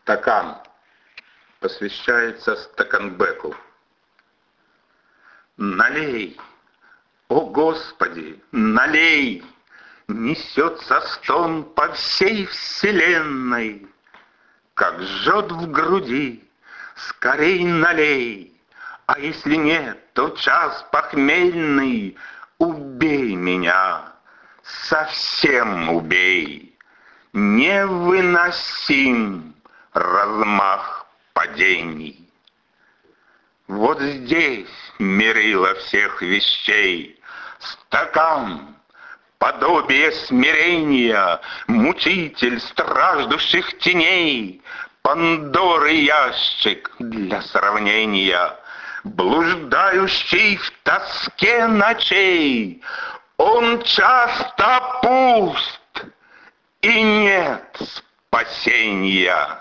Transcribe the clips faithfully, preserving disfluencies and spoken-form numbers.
Стакан посвящается Стаканбеку. Налей, о Господи, налей! Несется стон по всей вселенной, как жжет в груди, скорей налей. А если нет, то час похмельный, убей меня, совсем убей. Невыносим размах падений. Вот здесь мерило всех вещей. Стакан, подобие смирения, мучитель страждущих теней, Пандоры ящик для сравнения, блуждающий в тоске ночей. Он часто пуст, и нет спасения.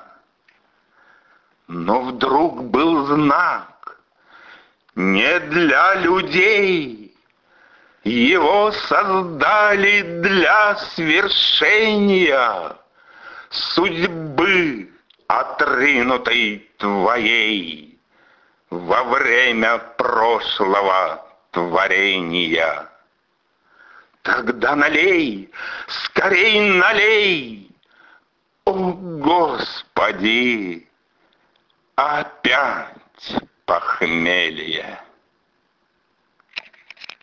Но вдруг был знак не для людей. Его создали для свершения судьбы, отринутой твоей во время прошлого творения. Тогда налей, скорей налей, о Господи, опять похмелье.